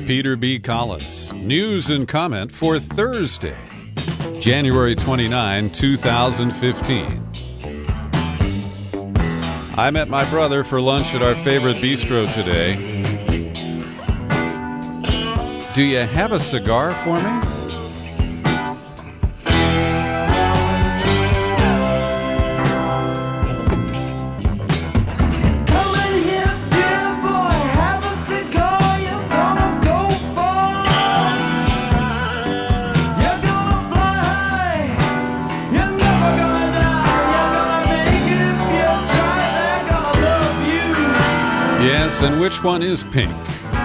Peter B. Collins. News and comment for Thursday, January 29, 2015. I met my brother for lunch at our favorite bistro today. Do you have a cigar for me? Yes, and which one is pink?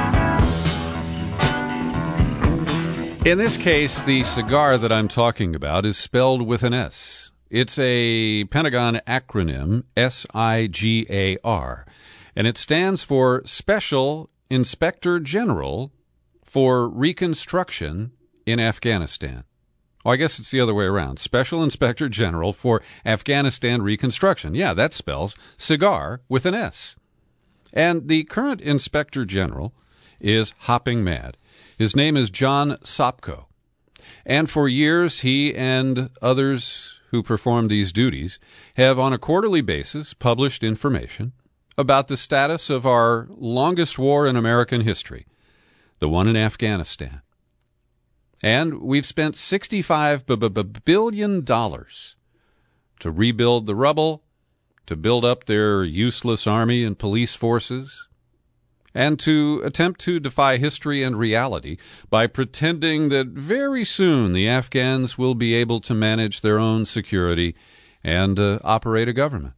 In this case, the cigar that I'm talking about is spelled with an S. It's a Pentagon acronym, SIGAR, and it stands for Special Inspector General for Reconstruction in Afghanistan. Oh, I guess it's the other way around. Special Inspector General for Afghanistan Reconstruction. Yeah, that spells cigar with an S. And the current Inspector General is hopping mad. His name is John Sopko. And for years, he and others who perform these duties have on a quarterly basis published information about the status of our longest war in American history, the one in Afghanistan. And we've spent $65 billion to rebuild the rubble, to build up their useless army and police forces, and to attempt to defy history and reality by pretending that very soon the Afghans will be able to manage their own security and operate a government.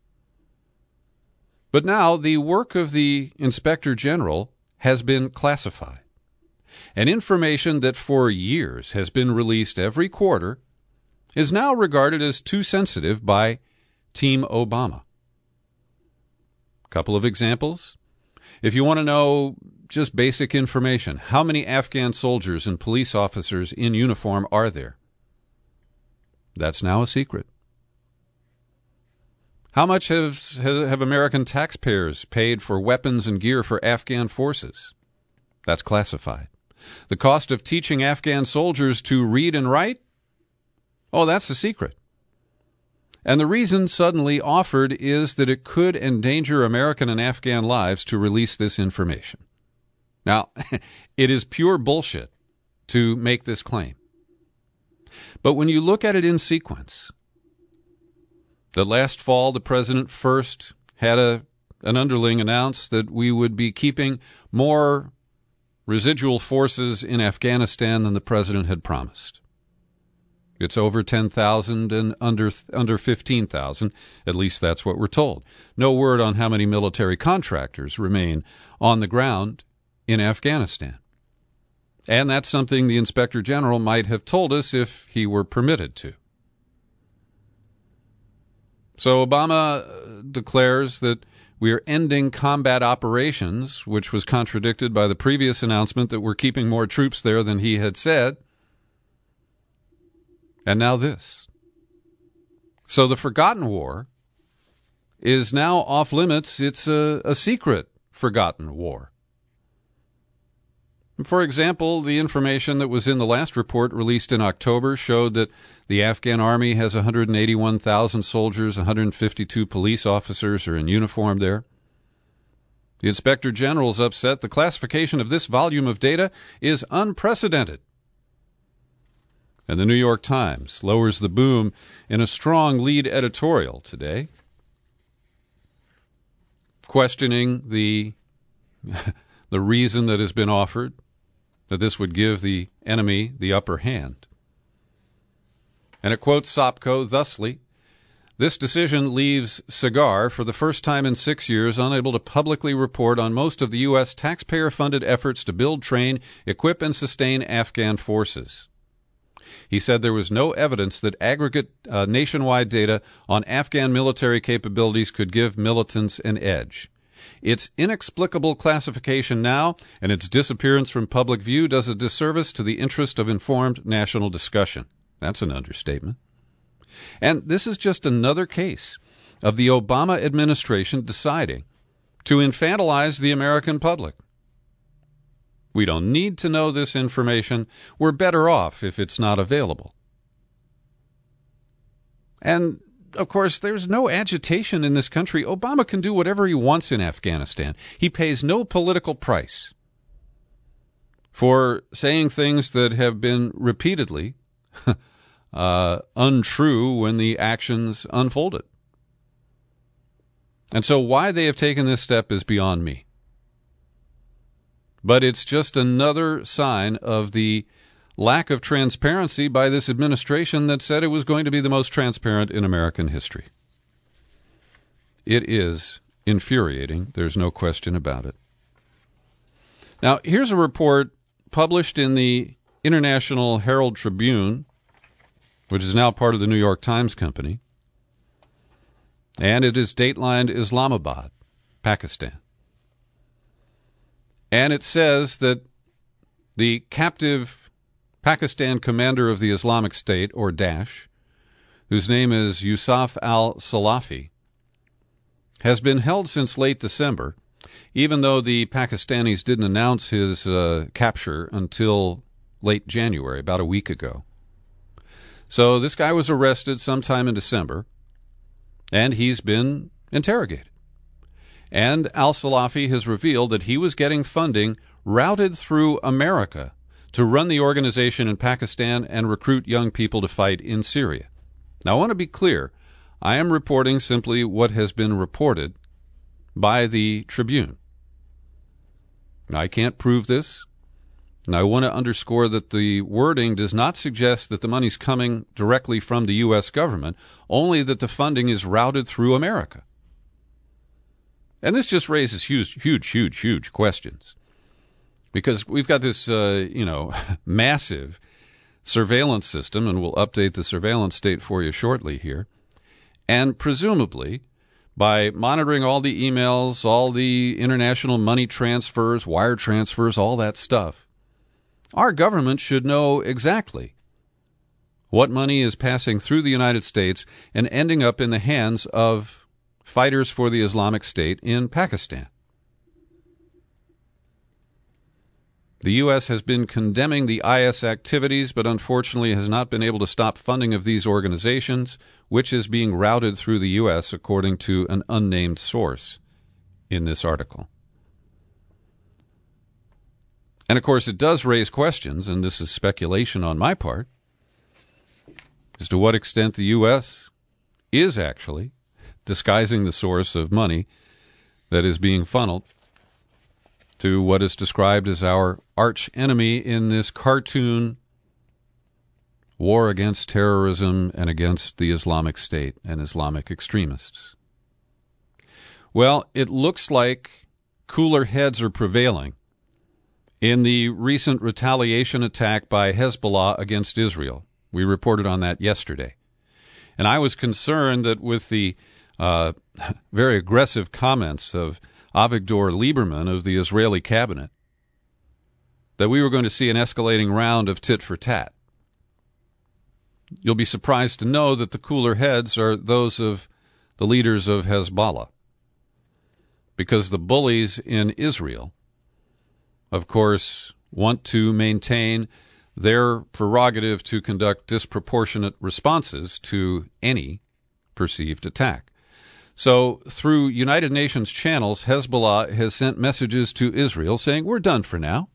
But now the work of the Inspector General has been classified, and information that for years has been released every quarter is now regarded as too sensitive by Team Obama. A couple of examples. If you want to know just basic information, how many Afghan soldiers and police officers in uniform are there? That's now a secret. How much have American taxpayers paid for weapons and gear for Afghan forces? That's classified. The cost of teaching Afghan soldiers to read and write? Oh, that's a secret. And the reason suddenly offered is that it could endanger American and Afghan lives to release this information. Now, it is pure bullshit to make this claim. But when you look at it in sequence, that last fall the president first had an underling announce that we would be keeping more residual forces in Afghanistan than the president had promised. It's over 10,000 and under 15,000. At least that's what we're told. No word on how many military contractors remain on the ground in Afghanistan. And that's something the Inspector General might have told us if he were permitted to. So Obama declares that we are ending combat operations, which was contradicted by the previous announcement that we're keeping more troops there than he had said. And now this. So the forgotten war is now off limits. It's a secret forgotten war. For example, the information that was in the last report released in October showed that the Afghan army has 181,000 soldiers, 152 police officers are in uniform there. The Inspector General's upset. The classification of this volume of data is unprecedented. And the New York Times lowers the boom in a strong lead editorial today, questioning the reason that has been offered, that this would give the enemy the upper hand. And it quotes Sopko thusly, "This decision leaves SIGAR, for the first time in 6 years, unable to publicly report on most of the U.S. taxpayer-funded efforts to build, train, equip, and sustain Afghan forces." He said there was no evidence that aggregate nationwide data on Afghan military capabilities could give militants an edge. Its inexplicable classification now and its disappearance from public view does a disservice to the interest of informed national discussion. That's an understatement. And this is just another case of the Obama administration deciding to infantilize the American public. We don't need to know this information. We're better off if it's not available. And, of course, there's no agitation in this country. Obama can do whatever he wants in Afghanistan. He pays no political price for saying things that have been repeatedly untrue when the actions unfolded. And so why they have taken this step is beyond me. But it's just another sign of the lack of transparency by this administration that said it was going to be the most transparent in American history. It is infuriating. There's no question about it. Now, here's a report published in the International Herald Tribune, which is now part of the New York Times Company, and it is datelined Islamabad, Pakistan. And it says that the captive Pakistan commander of the Islamic State, or Daesh, whose name is Yusuf al-Salafi, has been held since late December, even though the Pakistanis didn't announce his capture until late January, about a week ago. So this guy was arrested sometime in December, and he's been interrogated. And al-Salafi has revealed that he was getting funding routed through America to run the organization in Pakistan and recruit young people to fight in Syria. Now, I want to be clear. I am reporting simply what has been reported by the Tribune. Now, I can't prove this. And I want to underscore that the wording does not suggest that the money's coming directly from the U.S. government, only that the funding is routed through America. And this just raises huge questions. Because we've got this, massive surveillance system, and we'll update the surveillance state for you shortly here. And presumably, by monitoring all the emails, all the international money transfers, wire transfers, all that stuff, our government should know exactly what money is passing through the United States and ending up in the hands of fighters for the Islamic State in Pakistan. The U.S. has been condemning the IS activities, but unfortunately has not been able to stop funding of these organizations, which is being routed through the U.S., according to an unnamed source in this article. And, of course, it does raise questions, and this is speculation on my part, as to what extent the U.S. is actually disguising the source of money that is being funneled to what is described as our arch enemy in this cartoon war against terrorism and against the Islamic State and Islamic extremists. Well, it looks like cooler heads are prevailing in the recent retaliation attack by Hezbollah against Israel. We reported on that yesterday. And I was concerned that with the very aggressive comments of Avigdor Lieberman of the Israeli cabinet, that we were going to see an escalating round of tit for tat. You'll be surprised to know that the cooler heads are those of the leaders of Hezbollah, because the bullies in Israel, of course, want to maintain their prerogative to conduct disproportionate responses to any perceived attack. So through United Nations channels, Hezbollah has sent messages to Israel saying, we're done for now.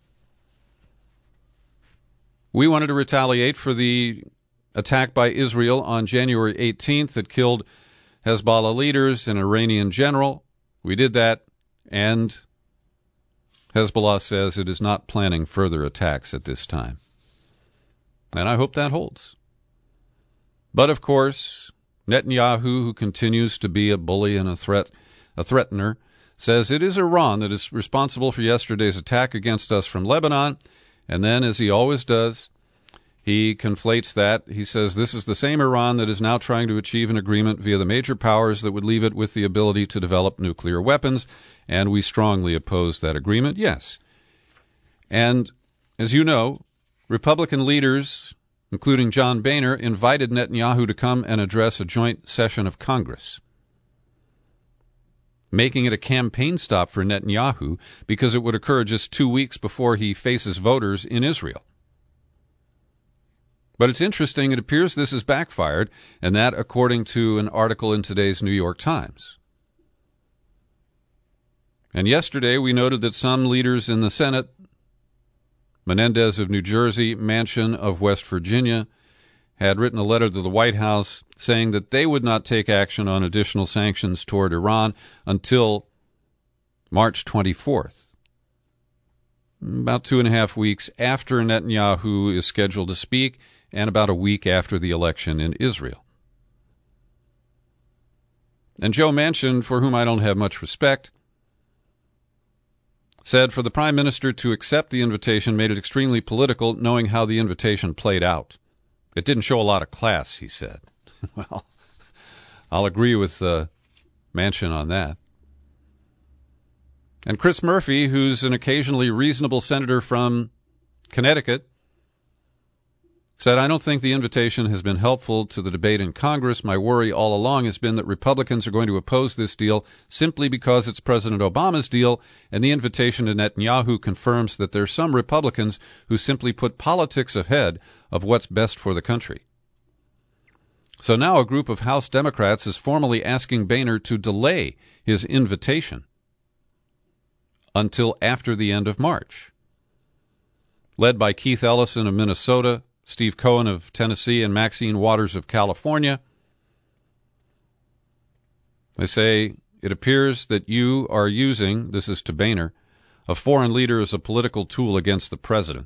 We wanted to retaliate for the attack by Israel on January 18th that killed Hezbollah leaders and Iranian general. We did that, and Hezbollah says it is not planning further attacks at this time. And I hope that holds. But, of course, Netanyahu, who continues to be a bully and a threatener, says it is Iran that is responsible for yesterday's attack against us from Lebanon. And then, as he always does, he conflates that. He says this is the same Iran that is now trying to achieve an agreement via the major powers that would leave it with the ability to develop nuclear weapons, and we strongly oppose that agreement. Yes. And, as you know, Republican leaders, including John Boehner, invited Netanyahu to come and address a joint session of Congress. making it a campaign stop for Netanyahu because it would occur just 2 weeks before he faces voters in Israel. But it's interesting, it appears this has backfired, and that according to an article in today's New York Times. And yesterday we noted that some leaders in the Senate, Menendez of New Jersey, Manchin of West Virginia, had written a letter to the White House saying that they would not take action on additional sanctions toward Iran until March 24th, about 2.5 weeks after Netanyahu is scheduled to speak and about a week after the election in Israel. And Joe Manchin, for whom I don't have much respect, said for the Prime Minister to accept the invitation made it extremely political, knowing how the invitation played out. It didn't show a lot of class, he said. Well, I'll agree with Manchin on that. And Chris Murphy, who's an occasionally reasonable senator from Connecticut, said, I don't think the invitation has been helpful to the debate in Congress. My worry all along has been that Republicans are going to oppose this deal simply because it's President Obama's deal, and the invitation to Netanyahu confirms that there are some Republicans who simply put politics ahead of what's best for the country. So now a group of House Democrats is formally asking Boehner to delay his invitation until after the end of March. Led by Keith Ellison of Minnesota, Steve Cohen of Tennessee, and Maxine Waters of California, they say, it appears that you are using, this is to Boehner, a foreign leader as a political tool against the president.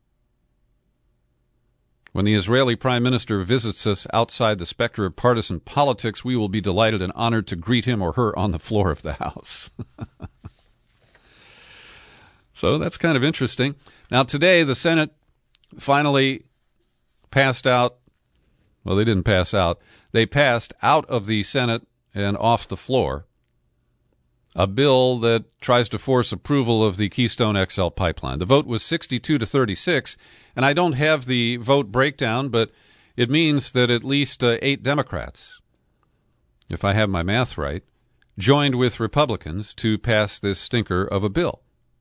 When the Israeli Prime Minister visits us outside the specter of partisan politics, we will be delighted and honored to greet him or her on the floor of the House. So that's kind of interesting. Now, today, the Senate finally passed out. Well, they didn't pass out. They passed out of the Senate and off the floor a bill that tries to force approval of the Keystone XL pipeline. The vote was 62 to 36, and I don't have the vote breakdown, but it means that at least 8 Democrats, if I have my math right, joined with Republicans to pass this stinker of a bill.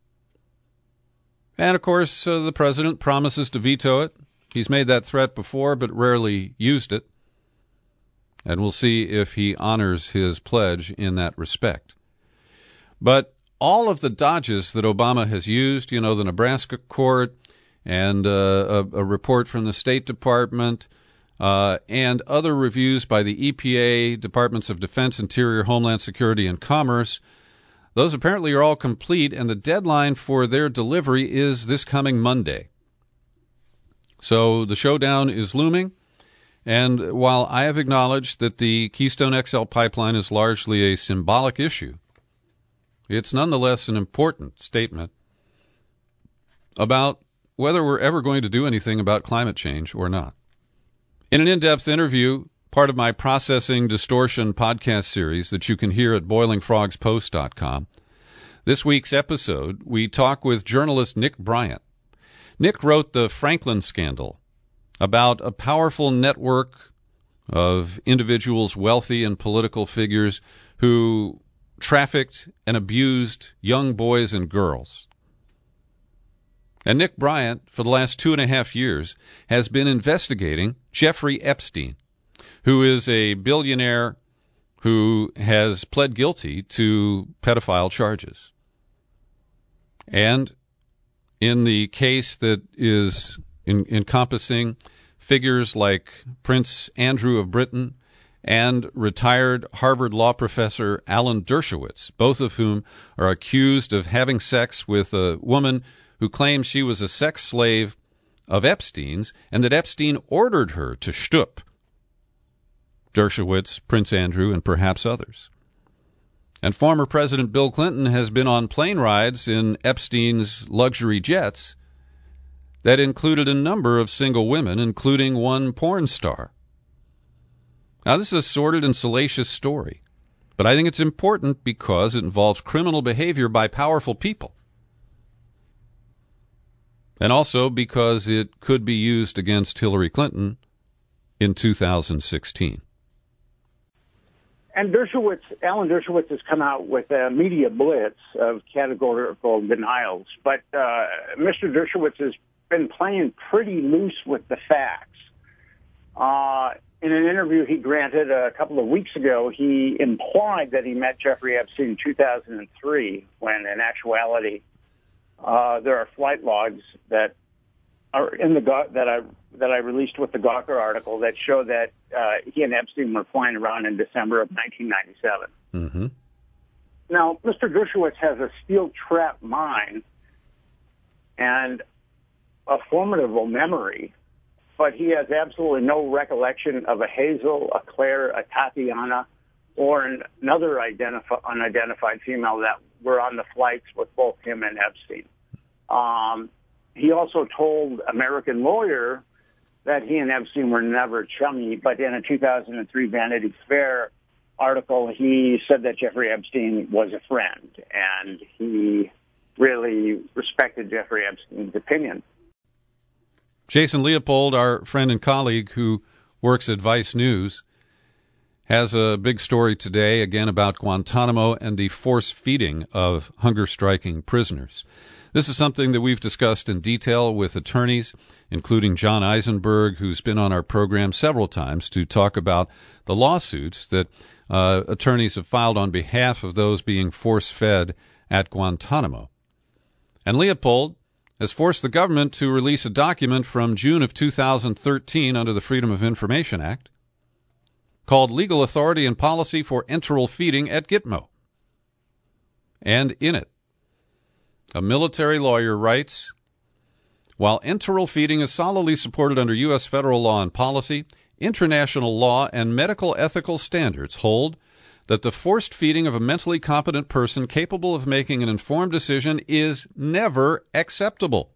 And, of course, the president promises to veto it. He's made that threat before, but rarely used it. And we'll see if he honors his pledge in that respect. But all of the dodges that Obama has used, the Nebraska court and a report from the State Department and other reviews by the EPA, Departments of Defense, Interior, Homeland Security, and Commerce, those apparently are all complete, and the deadline for their delivery is this coming Monday. So the showdown is looming, and while I have acknowledged that the Keystone XL pipeline is largely a symbolic issue, it's nonetheless an important statement about whether we're ever going to do anything about climate change or not. In an in-depth interview, part of my Processing Distortion podcast series that you can hear at boilingfrogspost.com, this week's episode, we talk with journalist Nick Bryant. Nick wrote The Franklin Scandal, about a powerful network of individuals, wealthy and political figures, who trafficked and abused young boys and girls. And Nick Bryant, for the last 2.5 years, has been investigating Jeffrey Epstein, who is a billionaire who has pled guilty to pedophile charges. And in the case that is encompassing figures like Prince Andrew of Britain and retired Harvard law professor Alan Dershowitz, both of whom are accused of having sex with a woman who claims she was a sex slave of Epstein's and that Epstein ordered her to shtup. Dershowitz, Prince Andrew, and perhaps others. And former President Bill Clinton has been on plane rides in Epstein's luxury jets that included a number of single women, including one porn star. Now, this is a sordid and salacious story, but I think it's important because it involves criminal behavior by powerful people, and also because it could be used against Hillary Clinton in 2016. And Alan Dershowitz has come out with a media blitz of categorical denials, but Mr. Dershowitz has been playing pretty loose with the facts. In an interview he granted a couple of weeks ago, he implied that he met Jeffrey Epstein in 2003, when in actuality there are flight logs that are in the that I released with the Gawker article that show that he and Epstein were flying around in December of 1997. Mm-hmm. Now, Mr. Dershowitz has a steel trap mind and a formidable memory, but he has absolutely no recollection of a Hazel, a Claire, a Tatiana, or another unidentified female that were on the flights with both him and Epstein. He also told American Lawyer that he and Epstein were never chummy, but in a 2003 Vanity Fair article, he said that Jeffrey Epstein was a friend, and he really respected Jeffrey Epstein's opinion. Jason Leopold, our friend and colleague who works at Vice News, has a big story today, again, about Guantanamo and the force feeding of hunger-striking prisoners. This is something that we've discussed in detail with attorneys, including John Eisenberg, who's been on our program several times to talk about the lawsuits that attorneys have filed on behalf of those being force-fed at Guantanamo. And Leopold has forced the government to release a document from June of 2013 under the Freedom of Information Act called Legal Authority and Policy for Enteral Feeding at Gitmo. And in it, a military lawyer writes, while enteral feeding is solidly supported under U.S. federal law and policy, international law and medical ethical standards hold that the forced feeding of a mentally competent person capable of making an informed decision is never acceptable.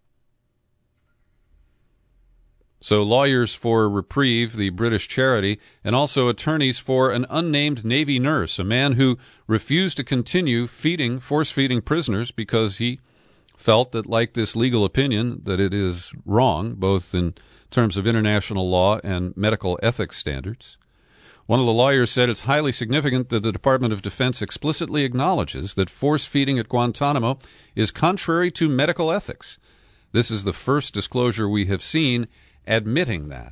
So lawyers for Reprieve, the British charity, and also attorneys for an unnamed Navy nurse, a man who refused to continue force-feeding prisoners because he felt that, like this legal opinion, that it is wrong, both in terms of international law and medical ethics standards. One of the lawyers said it's highly significant that the Department of Defense explicitly acknowledges that force feeding at Guantanamo is contrary to medical ethics. This is the first disclosure we have seen admitting that.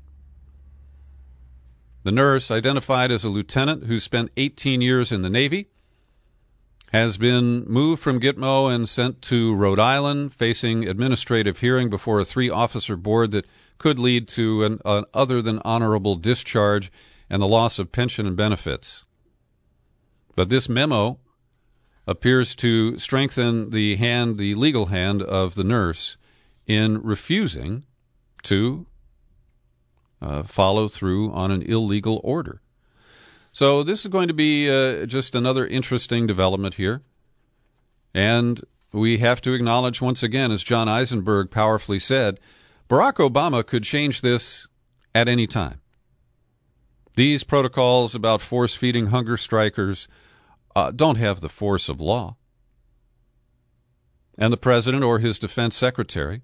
The nurse, identified as a lieutenant who spent 18 years in the Navy, has been moved from Gitmo and sent to Rhode Island, facing administrative hearing before a 3-officer board that could lead to an other than honorable discharge and the loss of pension and benefits. But this memo appears to strengthen the legal hand of the nurse in refusing to follow through on an illegal order. So this is going to be just another interesting development here. And we have to acknowledge once again, as John Eisenberg powerfully said, Barack Obama could change this at any time. These protocols about force-feeding hunger strikers don't have the force of law. And the president or his defense secretary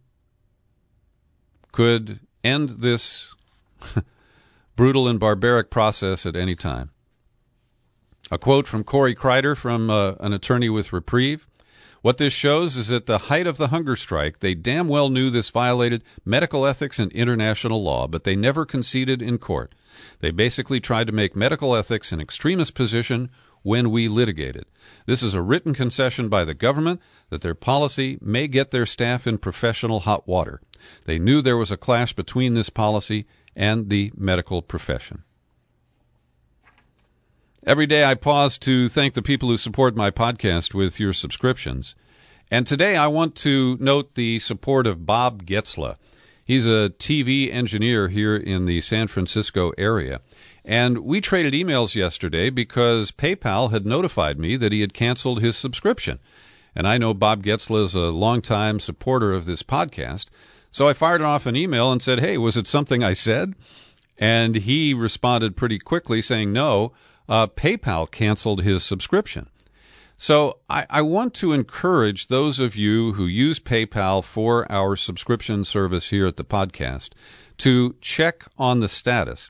could end this brutal and barbaric process at any time. A quote from Corey Kreider, from an attorney with Reprieve. What this shows is at the height of the hunger strike, they damn well knew this violated medical ethics and international law, but they never conceded in court. They basically tried to make medical ethics an extremist position when we litigated. This is a written concession by the government that their policy may get their staff in professional hot water. They knew there was a clash between this policy and the medical profession. Every day I pause to thank the people who support my podcast with your subscriptions. And today I want to note the support of Bob Getzla. He's a TV engineer here in the San Francisco area. And we traded emails yesterday because PayPal had notified me that he had canceled his subscription. And I know Bob Getzla is a longtime supporter of this podcast. So I fired off an email and said, hey, was it something I said? And he responded pretty quickly saying, no, PayPal canceled his subscription. So I want to encourage those of you who use PayPal for our subscription service here at the podcast to check on the status,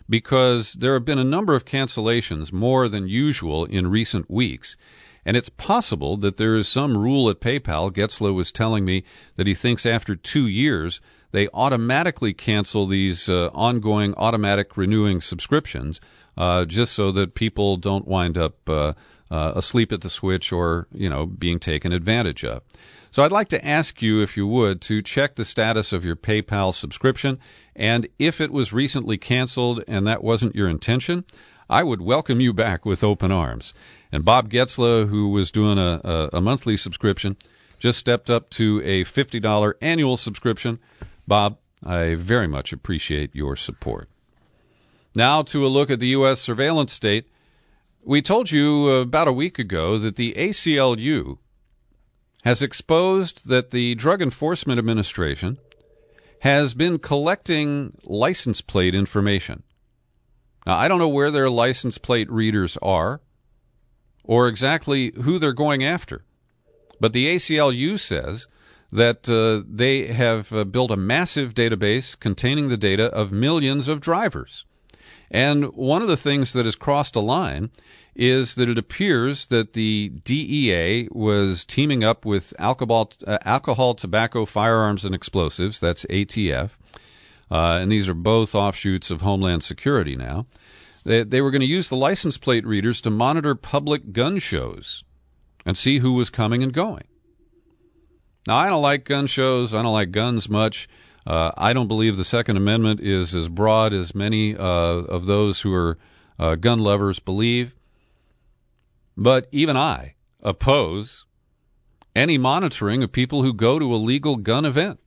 because there have been a number of cancellations, more than usual, in recent weeks. And it's possible that there is some rule at PayPal. Getzler was telling me that he thinks after 2 years, they automatically cancel these ongoing automatic renewing subscriptions, just so that people don't wind up asleep at the switch or, being taken advantage of. So I'd like to ask you, if you would, to check the status of your PayPal subscription. And if it was recently canceled and that wasn't your intention, I would welcome you back with open arms. And Bob Getzler, who was doing a monthly subscription, just stepped up to a $50 annual subscription. Bob, I very much appreciate your support. Now to a look at the U.S. surveillance state. We told you about a week ago that the ACLU has exposed that the Drug Enforcement Administration has been collecting license plate information. Now, I don't know where their license plate readers are or exactly who they're going after, but the ACLU says that they have built a massive database containing the data of millions of drivers. And one of the things that has crossed a line is that it appears that the DEA was teaming up with alcohol, tobacco, firearms, and explosives, that's ATF, and these are both offshoots of Homeland Security now. They were going to use the license plate readers to monitor public gun shows and see who was coming and going. Now, I don't like gun shows. I don't like guns much. I don't believe the Second Amendment is as broad as many of those who are gun lovers believe. But even I oppose any monitoring of people who go to a legal gun event.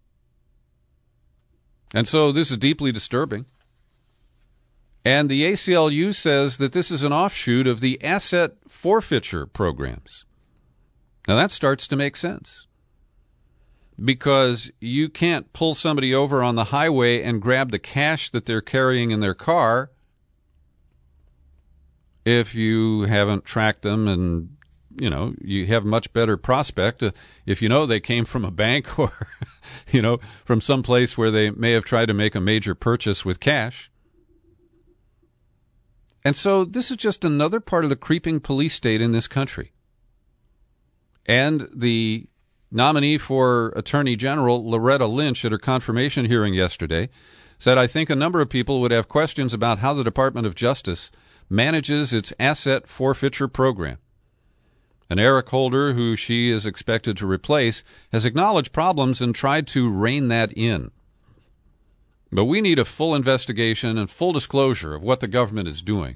And so this is deeply disturbing. And the ACLU says that this is an offshoot of the asset forfeiture programs. Now that starts to make sense, because you can't pull somebody over on the highway and grab the cash that they're carrying in their car if you haven't tracked them, and you have much better prospect if they came from a bank or from some place where they may have tried to make a major purchase with cash. And so this is just another part of the creeping police state in this country. And the nominee for Attorney General, Loretta Lynch, at her confirmation hearing yesterday, said, "I think a number of people would have questions about how the Department of Justice manages its asset forfeiture program." And Eric Holder, who she is expected to replace, has acknowledged problems and tried to rein that in. But we need a full investigation and full disclosure of what the government is doing.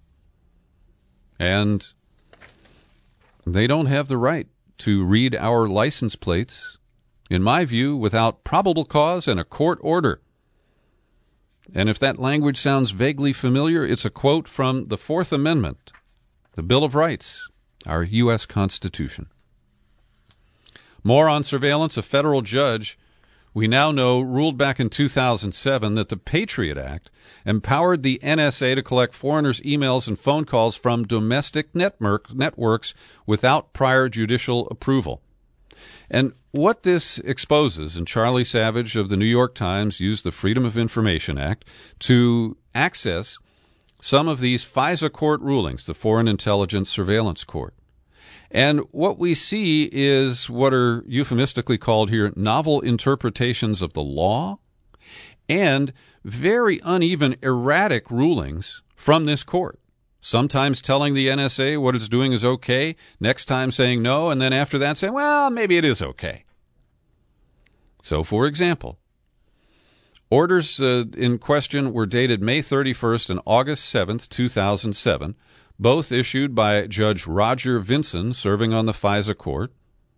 And they don't have the right to read our license plates, in my view, without probable cause and a court order. And if that language sounds vaguely familiar, it's a quote from the Fourth Amendment, the Bill of Rights, our U.S. Constitution. More on surveillance. A federal judge, we now know, ruled back in 2007 that the Patriot Act empowered the NSA to collect foreigners' emails and phone calls from domestic networks without prior judicial approval. And what this exposes, and Charlie Savage of the New York Times used the Freedom of Information Act to access some of these FISA court rulings, the Foreign Intelligence Surveillance Court. And what we see is what are euphemistically called here novel interpretations of the law and very uneven, erratic rulings from this court. Sometimes telling the NSA what it's doing is okay, next time saying no, and then after that saying, well, maybe it is okay. So, for example, orders in question were dated May 31st and August 7th, 2007, both issued by Judge Roger Vinson, serving on the FISA court.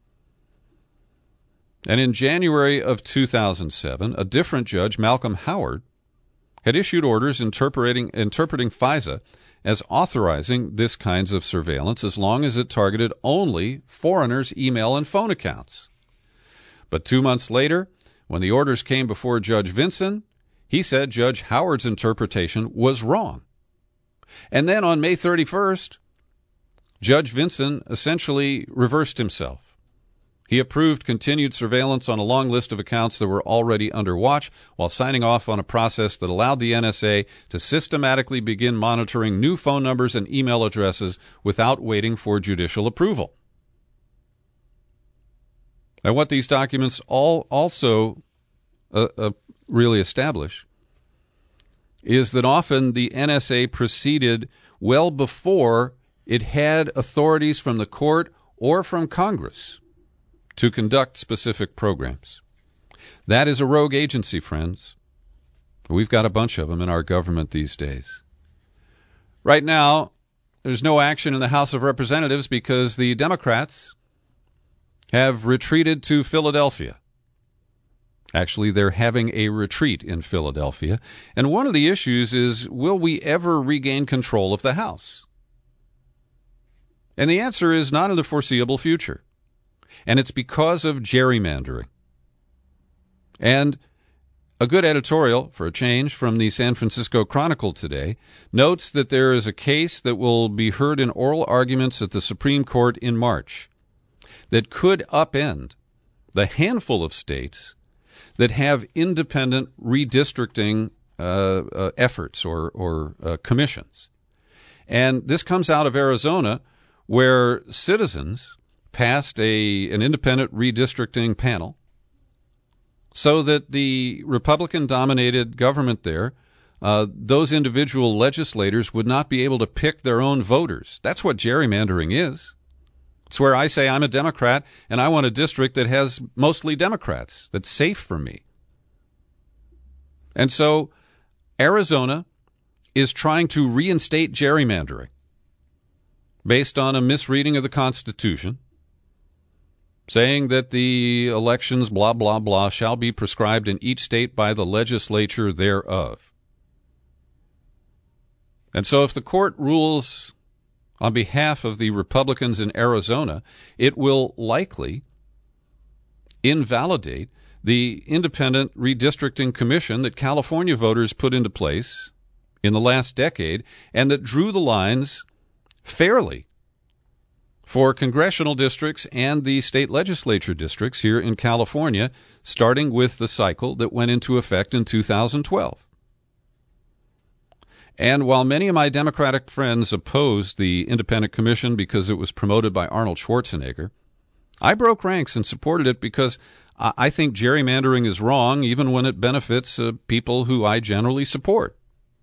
And in January of 2007, a different judge, Malcolm Howard, had issued orders interpreting FISA as authorizing this kinds of surveillance as long as it targeted only foreigners' email and phone accounts. But 2 months later, when the orders came before Judge Vinson, he said Judge Howard's interpretation was wrong. And then on May 31st, Judge Vinson essentially reversed himself, He approved continued surveillance on a long list of accounts that were already under watch, while signing off on a process that allowed the NSA to systematically begin monitoring new phone numbers and email addresses without waiting for judicial approval. And what these documents also really establish is that often the NSA proceeded well before it had authorities from the court or from Congress to conduct specific programs. That is a rogue agency, friends. We've got a bunch of them in our government these days. Right now, there's no action in the House of Representatives because the Democrats have retreated to Philadelphia. Actually, they're having a retreat in Philadelphia. And one of the issues is, will we ever regain control of the House? And the answer is not in the foreseeable future. And it's because of gerrymandering. And a good editorial, for a change, from the San Francisco Chronicle today notes that there is a case that will be heard in oral arguments at the Supreme Court in March that could upend the handful of states that have independent redistricting efforts or commissions. And this comes out of Arizona, where citizens passed an independent redistricting panel so that the Republican-dominated government there, those individual legislators would not be able to pick their own voters. That's what gerrymandering is. It's where I say I'm a Democrat and I want a district that has mostly Democrats, that's safe for me. And so Arizona is trying to reinstate gerrymandering based on a misreading of the Constitution, saying that the elections, blah, blah, blah, shall be prescribed in each state by the legislature thereof. And so if the court rules on behalf of the Republicans in Arizona, it will likely invalidate the independent redistricting commission that California voters put into place in the last decade and that drew the lines fairly for congressional districts and the state legislature districts here in California, starting with the cycle that went into effect in 2012. And while many of my Democratic friends opposed the independent commission because it was promoted by Arnold Schwarzenegger, I broke ranks and supported it because I think gerrymandering is wrong even when it benefits people who I generally support.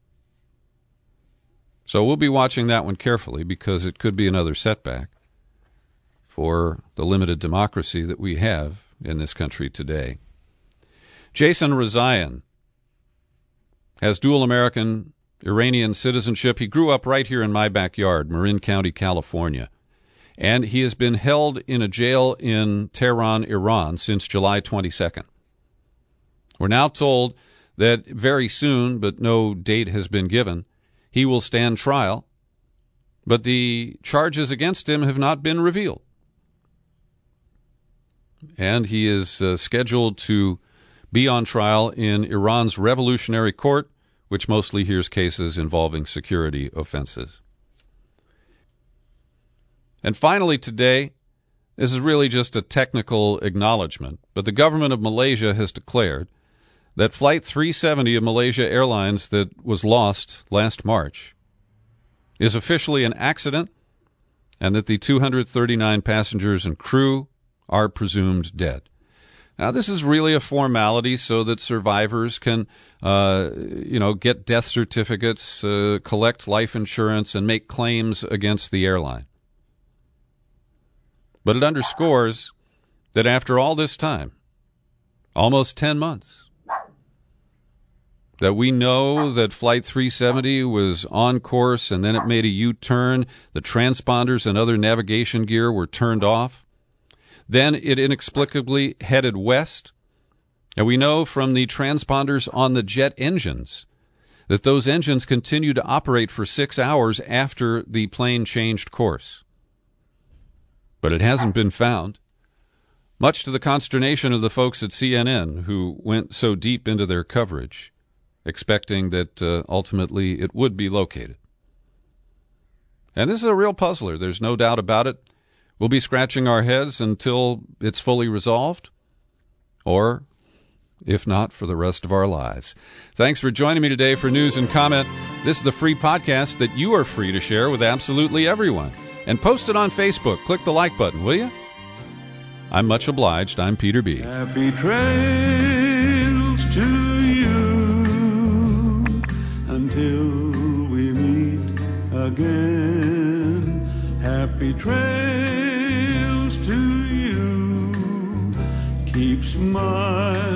So we'll be watching that one carefully because it could be another setback for the limited democracy that we have in this country today. Jason Rezaian has dual American Iranian citizenship. He grew up right here in my backyard, Marin County, California. And he has been held in a jail in Tehran, Iran, since July 22nd. We're now told that very soon, but no date has been given, he will stand trial, but the charges against him have not been revealed. And he is scheduled to be on trial in Iran's Revolutionary Court, which mostly hears cases involving security offenses. And finally today, this is really just a technical acknowledgement, but the government of Malaysia has declared that Flight 370 of Malaysia Airlines that was lost last March is officially an accident and that the 239 passengers and crew are presumed dead. Now, this is really a formality so that survivors can, get death certificates, collect life insurance, and make claims against the airline. But it underscores that after all this time, almost 10 months, that we know that Flight 370 was on course and then it made a U-turn, the transponders and other navigation gear were turned off. Then it inexplicably headed west, and we know from the transponders on the jet engines that those engines continued to operate for 6 hours after the plane changed course. But it hasn't been found, much to the consternation of the folks at CNN who went so deep into their coverage, expecting that ultimately it would be located. And this is a real puzzler. There's no doubt about it. We'll be scratching our heads until it's fully resolved, or if not, for the rest of our lives. Thanks for joining me today for News and Comment. This is the free podcast that you are free to share with absolutely everyone. And post it on Facebook. Click the like button, will you? I'm much obliged. I'm Peter B. Happy trails to you until we meet again. Happy trails to you. Keep smiling.